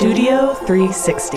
Studio 360.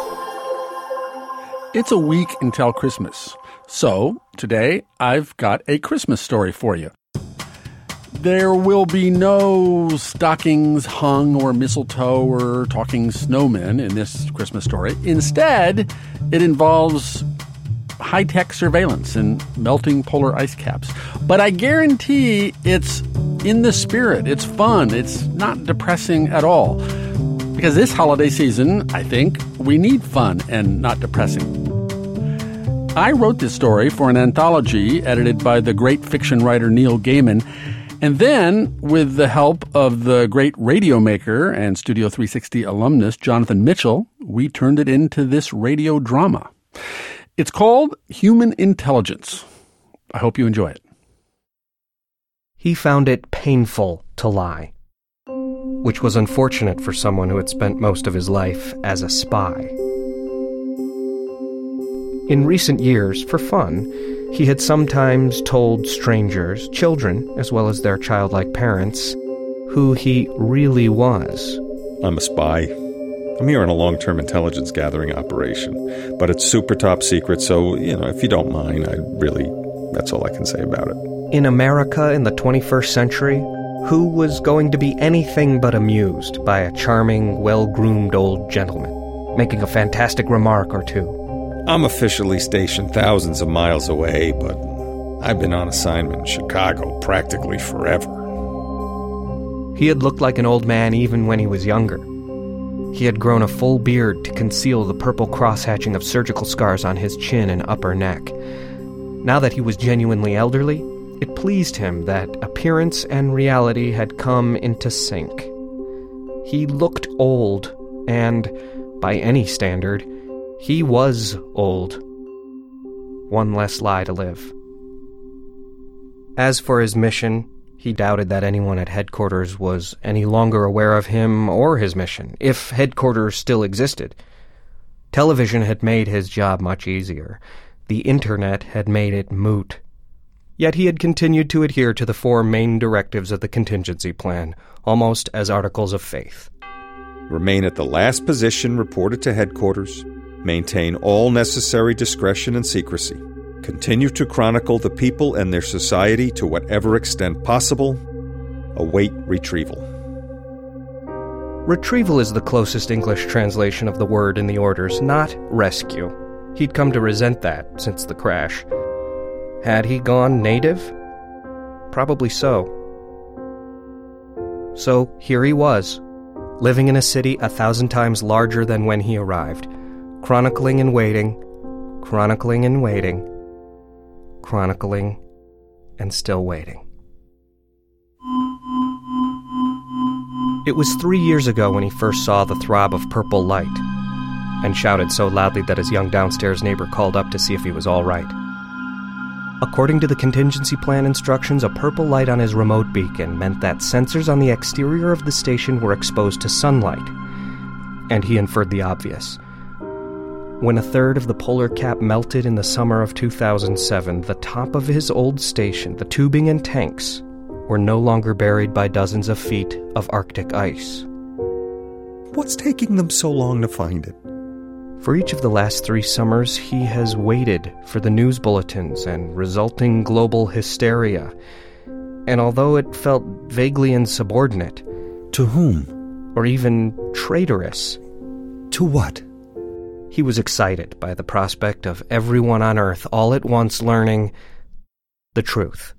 It's a week until Christmas. So, today, I've got a Christmas story for you. There will be no stockings hung or mistletoe or talking snowmen in this Christmas story. Instead, it involves high-tech surveillance and melting polar ice caps. But I guarantee it's in the spirit. It's fun. It's not depressing at all. Because this holiday season, I think, we need fun and not depressing. I wrote this story for an anthology edited by the great fiction writer Neil Gaiman. And then, with the help of the great radio maker and Studio 360 alumnus Jonathan Mitchell, we turned it into this radio drama. It's called Human Intelligence. I hope you enjoy it. He found it painful to lie, which was unfortunate for someone who had spent most of his life as a spy. In recent years, for fun, he had sometimes told strangers, children, as well as their childlike parents, who he really was. I'm a spy. I'm here on a long-term intelligence gathering operation, but it's super top secret, so, if you don't mind, that's all I can say about it. In America in the 21st century, who was going to be anything but amused by a charming, well-groomed old gentleman, making a fantastic remark or two? I'm officially stationed thousands of miles away, but I've been on assignment in Chicago practically forever. He had looked like an old man even when he was younger. He had grown a full beard to conceal the purple cross-hatching of surgical scars on his chin and upper neck. Now that he was genuinely elderly, it pleased him that appearance and reality had come into sync. He looked old, and, by any standard, he was old. One less lie to live. As for his mission, he doubted that anyone at headquarters was any longer aware of him or his mission, if headquarters still existed. Television had made his job much easier. The internet had made it moot. Yet he had continued to adhere to the 4 main directives of the contingency plan, almost as articles of faith. Remain at the last position reported to headquarters. Maintain all necessary discretion and secrecy. Continue to chronicle the people and their society to whatever extent possible. Await retrieval. Retrieval is the closest English translation of the word in the orders, not rescue. He'd come to resent that since the crash. Had he gone native? Probably so. So here he was, living in a city 1,000 times larger than when he arrived, chronicling and waiting, chronicling and waiting, chronicling and still waiting. It was 3 years ago when he first saw the throb of purple light and shouted so loudly that his young downstairs neighbor called up to see if he was all right. According to the contingency plan instructions, a purple light on his remote beacon meant that sensors on the exterior of the station were exposed to sunlight, and he inferred the obvious. When 1/3 of the polar cap melted in the summer of 2007, the top of his old station, the tubing and tanks, were no longer buried by dozens of feet of Arctic ice. What's taking them so long to find it? For each of the last 3 summers, he has waited for the news bulletins and resulting global hysteria. And although it felt vaguely insubordinate... To whom? Or even traitorous. To what? He was excited by the prospect of everyone on Earth all at once learning the truth.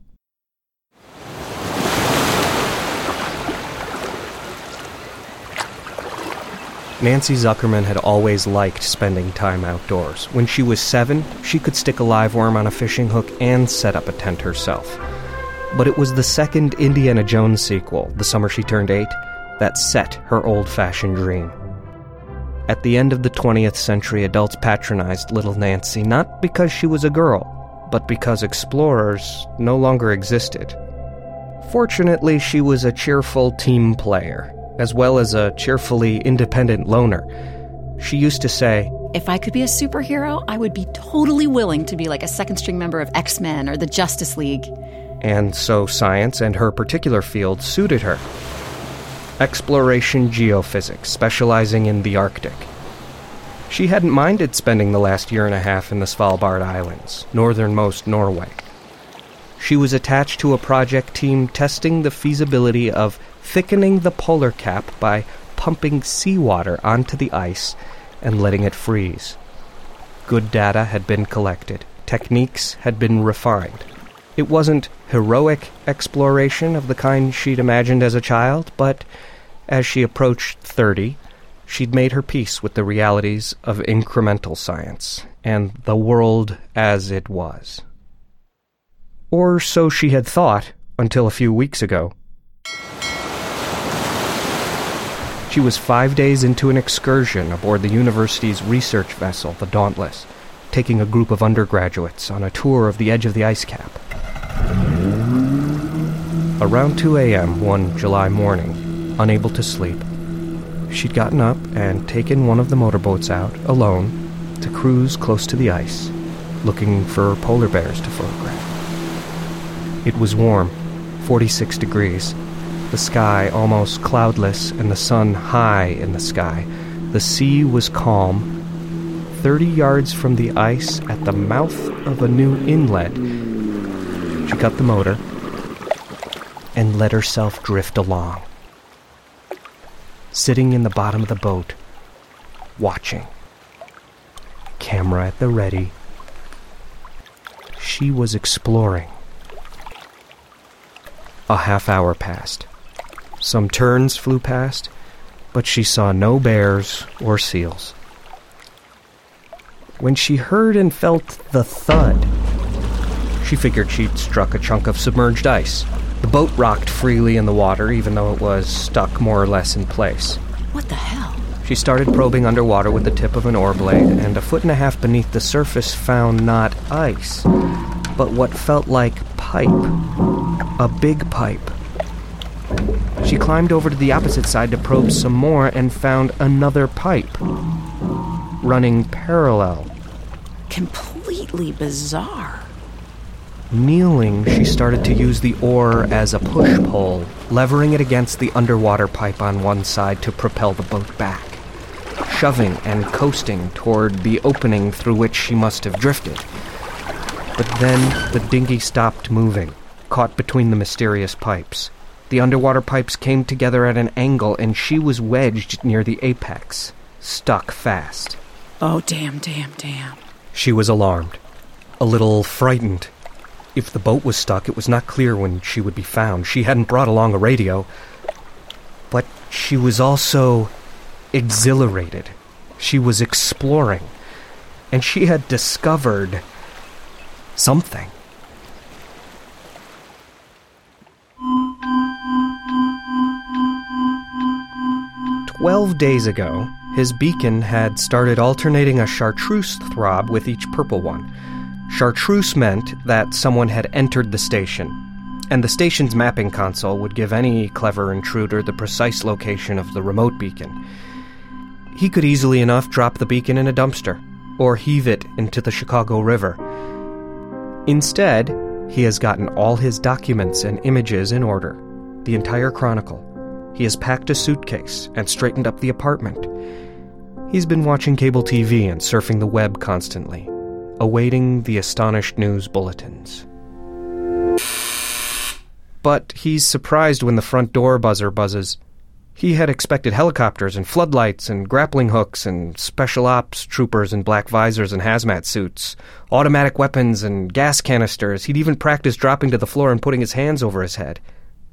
Nancy Zuckerman had always liked spending time outdoors. When she was 7, she could stick a live worm on a fishing hook and set up a tent herself. But it was the second Indiana Jones sequel, the summer she turned 8, that set her old-fashioned dream. At the end of the 20th century, adults patronized little Nancy, not because she was a girl, but because explorers no longer existed. Fortunately, she was a cheerful team player, as well as a cheerfully independent loner. She used to say, "If I could be a superhero, I would be totally willing to be like a second-string member of X-Men or the Justice League." And so science and her particular field suited her. Exploration Geophysics, specializing in the Arctic. She hadn't minded spending the last year and a half in the Svalbard Islands, northernmost Norway. She was attached to a project team testing the feasibility of thickening the polar cap by pumping seawater onto the ice and letting it freeze. Good data had been collected. Techniques had been refined. It wasn't heroic exploration of the kind she'd imagined as a child, but as she approached 30, she'd made her peace with the realities of incremental science and the world as it was. Or so she had thought until a few weeks ago. She was 5 days into an excursion aboard the university's research vessel, the Dauntless, taking a group of undergraduates on a tour of the edge of the ice cap. Around 2 a.m. one July morning, unable to sleep, she'd gotten up and taken one of the motorboats out, alone, to cruise close to the ice, looking for polar bears to photograph. It was warm, 46 degrees, the sky almost cloudless and the sun high in the sky. The sea was calm. 30 yards from the ice at the mouth of a new inlet, she cut the motor and let herself drift along. Sitting in the bottom of the boat, watching. Camera at the ready. She was exploring. A half hour passed. Some terns flew past, but she saw no bears or seals. When she heard and felt the thud, she figured she'd struck a chunk of submerged ice. The boat rocked freely in the water, even though it was stuck more or less in place. What the hell? She started probing underwater with the tip of an oar blade, and 1.5 feet beneath the surface found not ice, but what felt like pipe. A big pipe. She climbed over to the opposite side to probe some more and found another pipe, running parallel. Completely bizarre. Kneeling, she started to use the oar as a push-pole, levering it against the underwater pipe on one side to propel the boat back, shoving and coasting toward the opening through which she must have drifted. But then the dinghy stopped moving, caught between the mysterious pipes. The underwater pipes came together at an angle, and she was wedged near the apex, stuck fast. Oh, damn. She was alarmed, a little frightened. If the boat was stuck, it was not clear when she would be found. She hadn't brought along a radio. But she was also exhilarated. She was exploring. And she had discovered something. "12 days ago, his beacon had started alternating a chartreuse throb with each purple one. Chartreuse meant that someone had entered the station, and the station's mapping console would give any clever intruder the precise location of the remote beacon. He could easily enough drop the beacon in a dumpster, or heave it into the Chicago River. Instead, he has gotten all his documents and images in order, the entire chronicle. He has packed a suitcase and straightened up the apartment. He's been watching cable TV and surfing the web constantly, awaiting the astonished news bulletins. But he's surprised when the front door buzzer buzzes. He had expected helicopters and floodlights and grappling hooks and special ops troopers in black visors and hazmat suits, automatic weapons and gas canisters. He'd even practiced dropping to the floor and putting his hands over his head.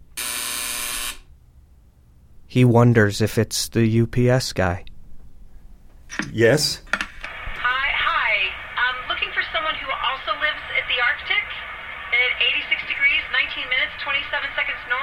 He wonders if it's the UPS guy. Yes? Hi. I'm looking for someone who also lives at the Arctic at 86 degrees, 19 minutes, 27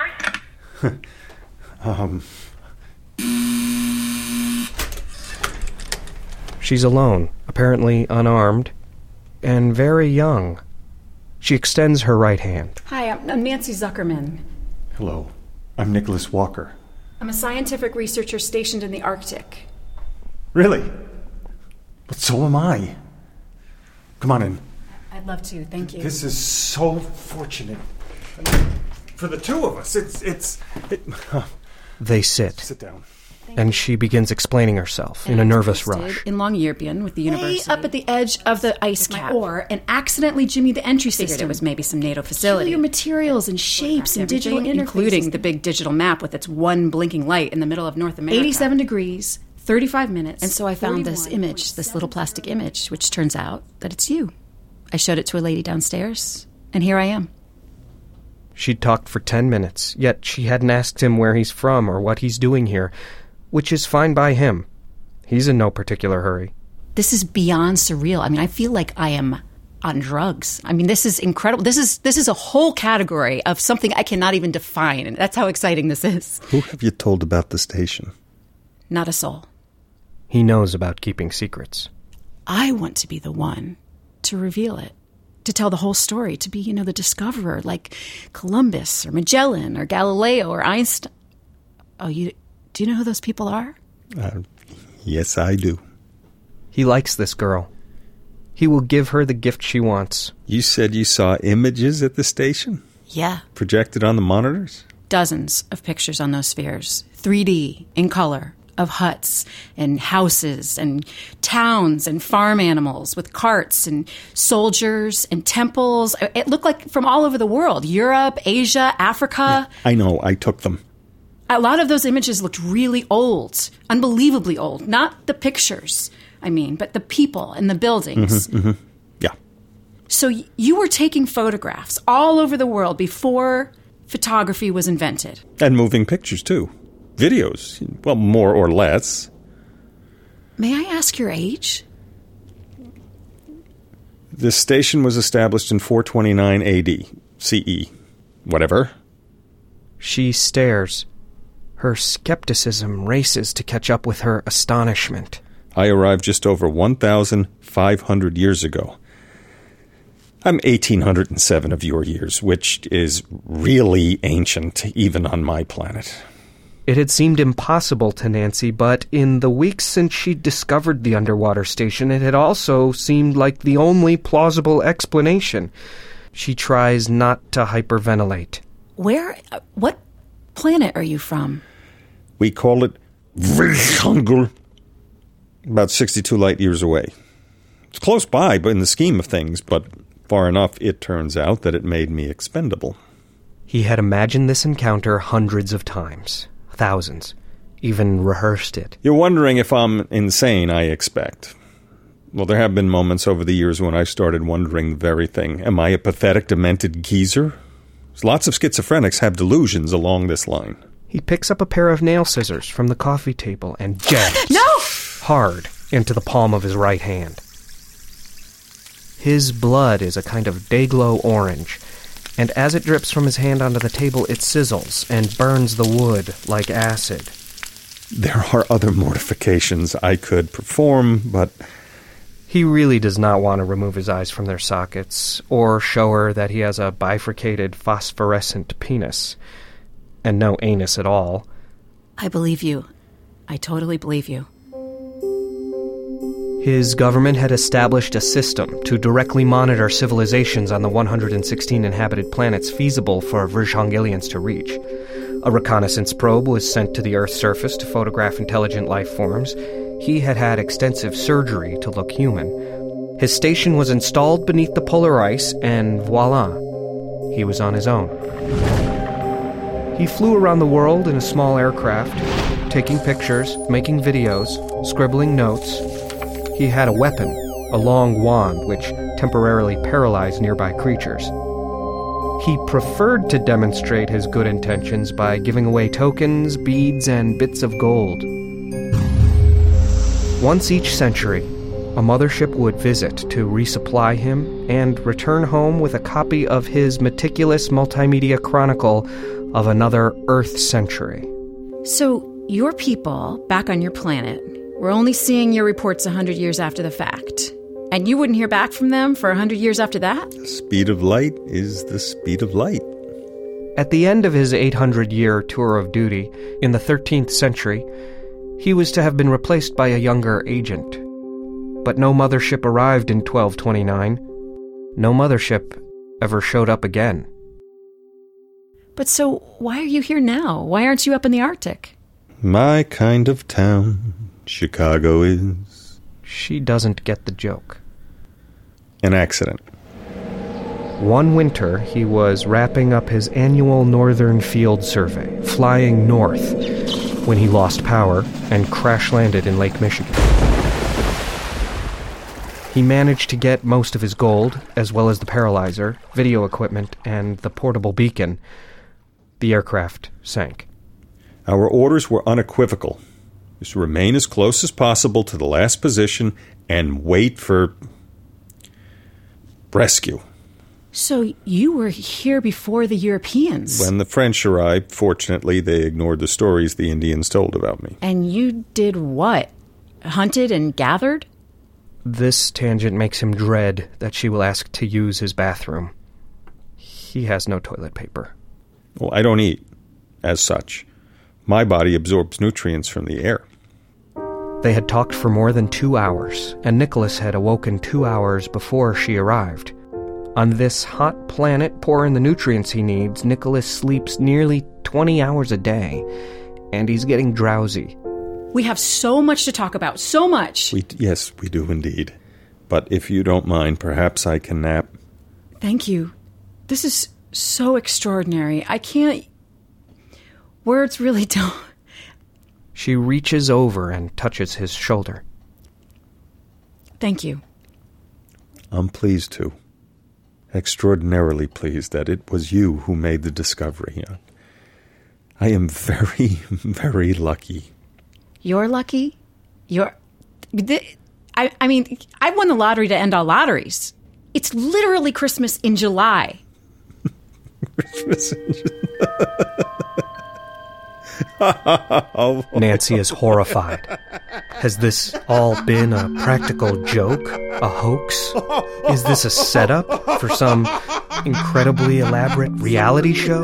seconds north. She's alone, apparently unarmed, and very young. She extends her right hand. Hi, I'm Nancy Zuckerman. Hello, I'm Nicholas Walker. I'm a scientific researcher stationed in the Arctic. Really? But so am I. Come on in. I'd love to, thank you. This is so fortunate. For the two of us, They sit. Sit down. And she begins explaining herself in a nervous rush. In Longyearbyen with the university. Way up at the edge of the ice cap. Or and accidentally jimmied the entry Figured system. it was maybe some NATO facility. Peculiar materials and shapes and digital interfaces. Including the big digital map with its one blinking light in the middle of North America. 87 degrees, 35 minutes. And so I found this image, this little plastic image, which turns out that it's you. I showed it to a lady downstairs, and here I am. She'd talked for 10 minutes, yet she hadn't asked him where he's from or what he's doing here, which is fine by him. He's in no particular hurry. This is beyond surreal. I mean, I feel like I am on drugs. I mean, this is incredible. This is a whole category of something I cannot even define, and that's how exciting this is. Who have you told about the station? Not a soul. He knows about keeping secrets. I want to be the one to reveal it, to tell the whole story, to be, the discoverer, like Columbus or Magellan or Galileo or Einstein. Oh, do you know who those people are? Yes, I do. He likes this girl. He will give her the gift she wants. You said you saw images at the station? Yeah. Projected on the monitors? Dozens of pictures on those spheres, 3D, in color, of huts and houses and towns and farm animals with carts and soldiers and temples. It looked like from all over the world, Europe, Asia, Africa. Yeah, I know, I took them. A lot of those images looked really old, unbelievably old. Not the pictures, but the people and the buildings. Yeah. So you were taking photographs all over the world before photography was invented. And moving pictures, too. Videos, well, more or less. May I ask your age? The station was established in 429 AD, CE, whatever. She stares. Her skepticism races to catch up with her astonishment. I arrived just over 1,500 years ago. I'm 1,807 of your years, which is really ancient, even on my planet. It had seemed impossible to Nancy, but in the weeks since she'd discovered the underwater station, it had also seemed like the only plausible explanation. She tries not to hyperventilate. What planet are you from? We call it Vrishangul, about 62 light years away. It's close by, but in the scheme of things, but far enough, it turns out, that it made me expendable. He had imagined this encounter hundreds of times. Thousands. Even rehearsed it. You're wondering if I'm insane, I expect. Well, there have been moments over the years when I've started wondering the very thing. Am I a pathetic, demented geezer? Lots of schizophrenics have delusions along this line. He picks up a pair of nail scissors from the coffee table and jabs hard into the palm of his right hand. His blood is a kind of day-glow orange, and as it drips from his hand onto the table, it sizzles and burns the wood like acid. There are other mortifications I could perform, but... He really does not want to remove his eyes from their sockets, or show her that he has a bifurcated phosphorescent penis. And no anus at all. I believe you. I totally believe you. His government had established a system to directly monitor civilizations on the 116 inhabited planets feasible for Vrishangilians to reach. A reconnaissance probe was sent to the Earth's surface to photograph intelligent life forms. He had had extensive surgery to look human. His station was installed beneath the polar ice, and voila, he was on his own. He flew around the world in a small aircraft, taking pictures, making videos, scribbling notes. He had a weapon, a long wand, which temporarily paralyzed nearby creatures. He preferred to demonstrate his good intentions by giving away tokens, beads, and bits of gold. Once each century, a mothership would visit to resupply him and return home with a copy of his meticulous multimedia chronicle of another Earth century. So, your people, back on your planet, were only seeing your reports 100 years after the fact. And you wouldn't hear back from them for 100 years after that? The speed of light is the speed of light. At the end of his 800-year tour of duty, in the 13th century, he was to have been replaced by a younger agent. But no mothership arrived in 1229. No mothership ever showed up again. But so why are you here now? Why aren't you up in the Arctic? My kind of town, Chicago is. She doesn't get the joke. An accident. One winter, he was wrapping up his annual Northern Field Survey, flying north, when he lost power and crash-landed in Lake Michigan. He managed to get most of his gold, as well as the paralyzer, video equipment, and the portable beacon. The aircraft sank. Our orders were unequivocal. Just remain as close as possible to the last position and wait for rescue. So you were here before the Europeans? When the French arrived, fortunately, they ignored the stories the Indians told about me. And you did what? Hunted and gathered? This tangent makes him dread that she will ask to use his bathroom. He has no toilet paper. Well, I don't eat, as such. My body absorbs nutrients from the air. They had talked for more than 2 hours, and Nicholas had awoken 2 hours before she arrived. On this hot planet poor in the nutrients he needs, Nicholas sleeps nearly 20 hours a day, and he's getting drowsy. We have so much to talk about, so much. Yes, we do indeed. But if you don't mind, perhaps I can nap. Thank you. This is so extraordinary. I can't... Words really don't... She reaches over and touches his shoulder. Thank you. I'm pleased to. Extraordinarily pleased that it was you who made the discovery. I am very, very lucky. You're lucky? I mean, I won the lottery to end all lotteries. It's literally Christmas in July. Christmas in Nancy is horrified. Has this all been a practical joke? A hoax? Is this a setup for some incredibly elaborate reality show?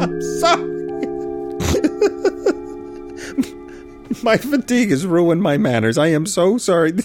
My fatigue has ruined my manners. I am so sorry.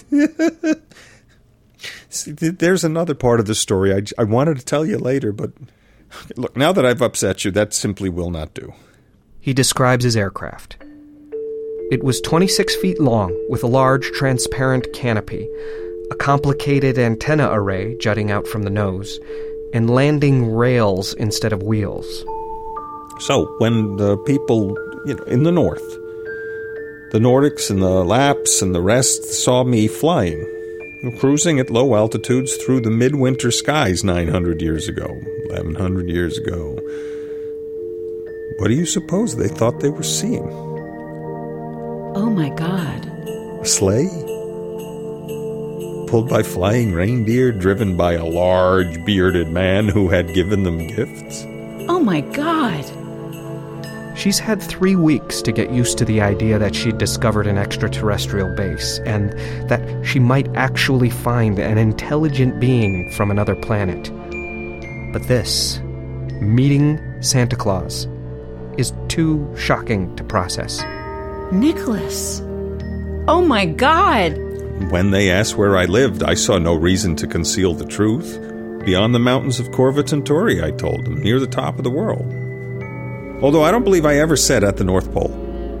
See, there's another part of the story I wanted to tell you later, but look, now that I've upset you, that simply will not do. He describes his aircraft. It was 26 feet long, with a large transparent canopy, a complicated antenna array jutting out from the nose, and landing rails instead of wheels. So, when the people, in the north, the Nordics and the Lapps and the rest saw me flying, cruising at low altitudes through the midwinter skies 900 years ago, 1100 years ago, what do you suppose they thought they were seeing? Oh my God. A sleigh? Pulled by flying reindeer, driven by a large bearded man who had given them gifts? Oh my God. She's had 3 weeks to get used to the idea that she'd discovered an extraterrestrial base, and that she might actually find an intelligent being from another planet. But this, meeting Santa Claus, is too shocking to process. Nicholas. Oh my God. When they asked where I lived, I saw no reason to conceal the truth. Beyond the mountains of Corva Centauri, I told them, near the top of the world. Although I don't believe I ever said at the North Pole.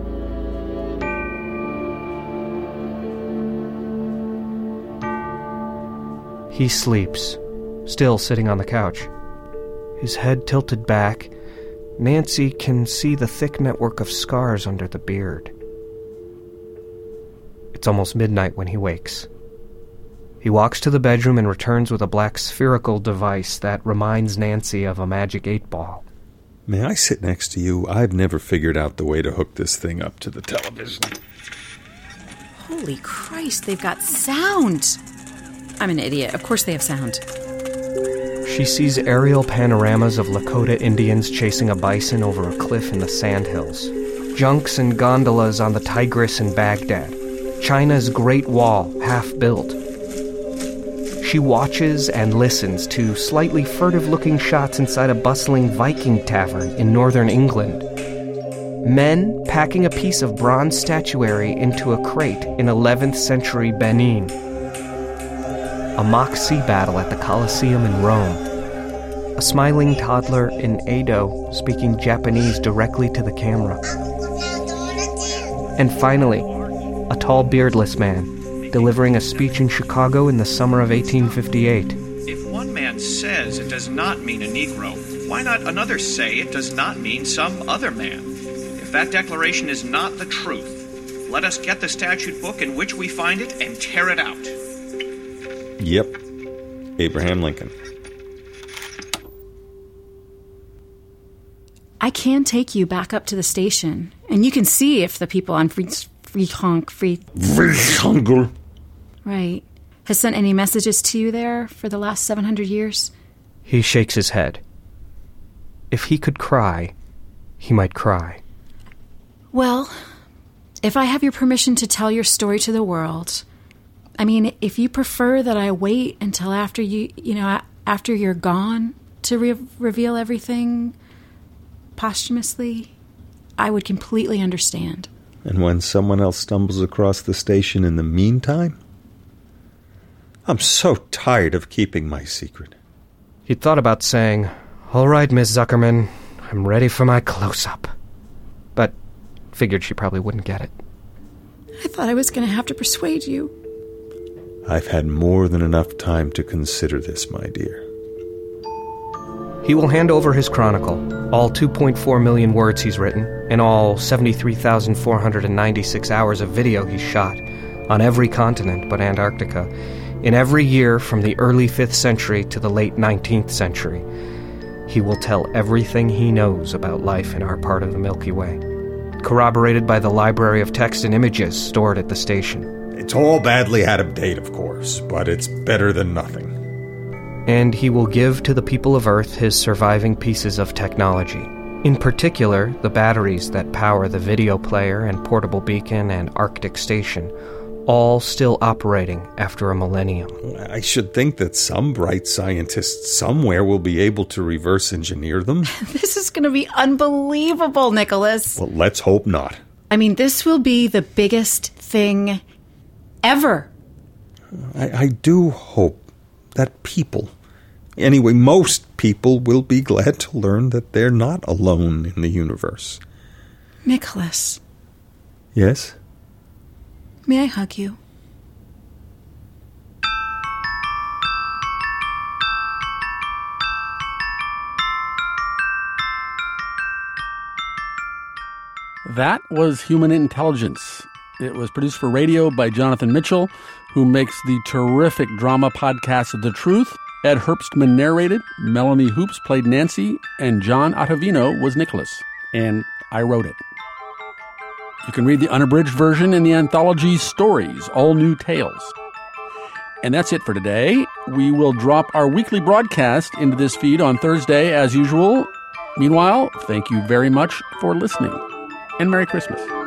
He sleeps, still sitting on the couch. His head tilted back, Nancy can see the thick network of scars under the beard. It's almost midnight when he wakes. He walks to the bedroom and returns with a black spherical device that reminds Nancy of a magic 8-ball. May I sit next to you? I've never figured out the way to hook this thing up to the television. Holy Christ, they've got sound. I'm an idiot. Of course they have sound. She sees aerial panoramas of Lakota Indians chasing a bison over a cliff in the Sandhills. Junks and gondolas on the Tigris in Baghdad. China's Great Wall, half-built. She watches and listens to slightly furtive-looking shots inside a bustling Viking tavern in northern England. Men packing a piece of bronze statuary into a crate in 11th century Benin. A mock sea battle at the Colosseum in Rome. a smiling toddler in Edo speaking Japanese directly to the camera. And finally, a tall beardless man delivering a speech in Chicago in the summer of 1858. If one man says it does not mean a Negro, why not another say it does not mean some other man? If that declaration is not the truth, let us get the statute book in which we find it and tear it out. Yep. Abraham Lincoln. I can take you back up to the station, and you can see if the people on Right. Has sent any messages to you there for the last 700 years? He shakes his head. If he could cry, he might cry. Well, if I have your permission to tell your story to the world, I mean, if you prefer that I wait until after after you're gone to reveal everything posthumously, I would completely understand. And when someone else stumbles across the station in the meantime? I'm so tired of keeping my secret. He thought about saying, "All right, Miss Zuckerman, I'm ready for my close-up." But figured she probably wouldn't get it. I thought I was going to have to persuade you. I've had more than enough time to consider this, my dear. He will hand over his chronicle, all 2.4 million words he's written, and all 73,496 hours of video he's shot, on every continent but Antarctica, in every year from the early 5th century to the late 19th century. He will tell everything he knows about life in our part of the Milky Way, corroborated by the library of text and images stored at the station. It's all badly out of date, of course, but it's better than nothing. And he will give to the people of Earth his surviving pieces of technology, in particular the batteries that power the video player and portable beacon and Arctic station, all still operating after a millennium. I should think that some bright scientist somewhere will be able to reverse engineer them. This is going to be unbelievable, Nicholas. Well, let's hope not. I mean, this will be the biggest thing ever. I do hope that people, anyway, most people, will be glad to learn that they're not alone in the universe. Nicholas. Yes? May I hug you? That was Human Intelligence. It was produced for radio by Jonathan Mitchell, who makes the terrific drama podcast of The Truth. Ed Herbstman narrated, Melanie Hoops played Nancy, and John Ottavino was Nicholas. And I wrote it. You can read the unabridged version in the anthology Stories, All New Tales. And that's it for today. We will drop our weekly broadcast into this feed on Thursday as usual. Meanwhile, thank you very much for listening. And Merry Christmas.